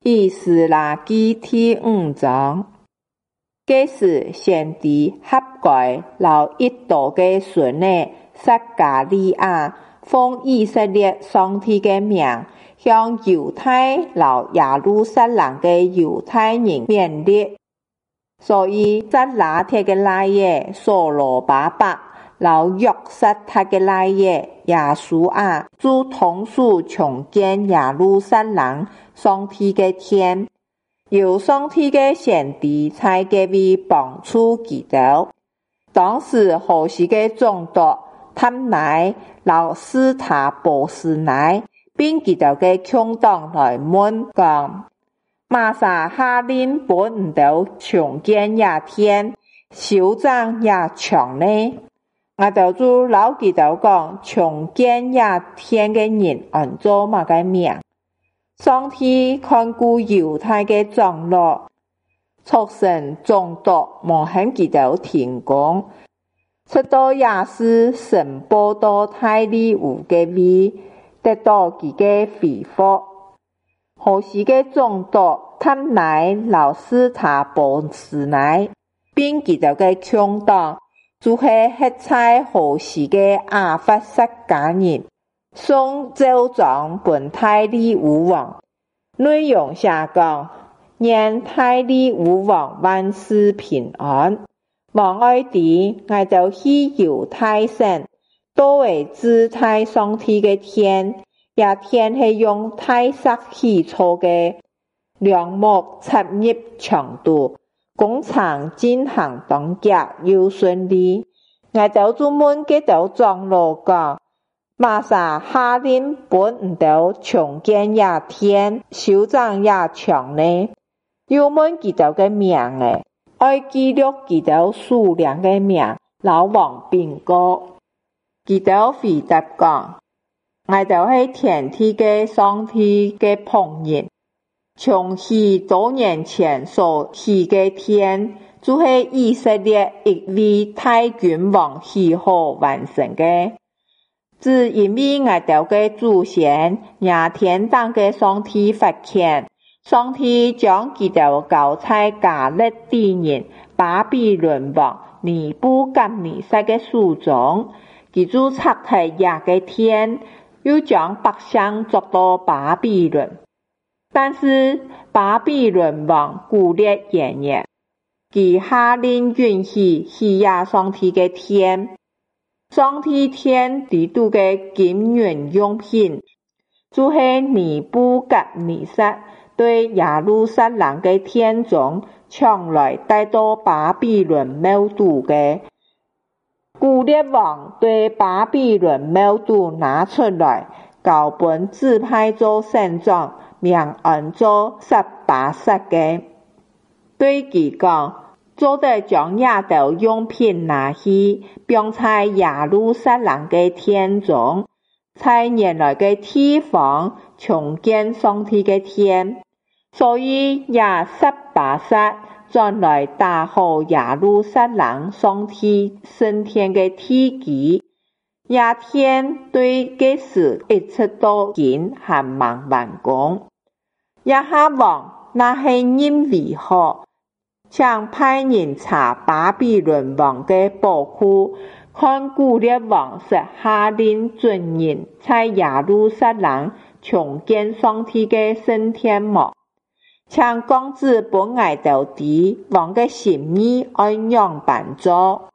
以斯拉記第5章。這時先知哈該老一道的孫子撒迦利亞奉以色列上帝的名，向猶太老耶路撒冷的猶太人勉勵。所以撒拉鐵的奶爺所羅巴伯老約瑟他的奶爺耶穌亞就同時重建耶路撒冷上帝的殿，由上帝的先知在隔壁幫助基督。當時何西的總督探乃老斯塔波斯乃並基督的強黨來問講，瑪撒下令不唔到重建耶殿，修整耶牆呢？我就老基督講，重建耶殿的人按做乜個名？上帝看顧猶太的長老，促成總督無向基督停工，直到也是神報到太利烏的位，得到佢嘅回復。何時嘅總督探乃老斯塔波斯乃並基督嘅強黨，就是黑菜何時嘅亞法撒家人送奏狀本太利烏王，內容寫講，願太利烏王萬事平安。王愛弟，我就去猶太省，都為自太上帝嘅天，也天係用太石起造嘅，梁木插入牆度，工程進行當家又順利。我就問基督長老講，瑪撒下令不唔到重建耶殿，修整耶牆呢？又問基督嘅名誒，愛記錄基督數量嘅名，老王並告。基督回答講，我就係天地嘅上帝嘅僕人，從許多年前所起嘅殿，就是以色列一位大君王喜好完成嘅。只因為我哋嘅祖先也天當嘅上帝發現，上帝將基督交在加勒底人巴比倫王尼布甲尼撒嘅手中，佢就拆開耶嘅天，又將百姓捉到巴比倫。但是巴比倫王孤立延年，佢下令允許起耶上帝嘅天。上帝天地度嘅金銀用品，就是尼布甲尼撒對耶路撒冷嘅天中搶來帶到巴比倫廟都嘅。古列王對巴比倫廟都拿出來，交本指派做省長，名按做撒巴撒嘅。對佢講，做得將亞道用品拿去，並在耶路撒冷嘅天中，在原來嘅地方重建上帝嘅天，所以也撒巴撒轉來打好耶路撒冷上帝聖殿嘅地基，耶天對這事一直到今還未完工。亞哈王那係因為好，想派人查巴比倫王嘅寶庫，看古列王是下令准人在耶路撒冷重建上帝嘅聖殿麼？請公子本愛到底王嘅心意按樣辦做。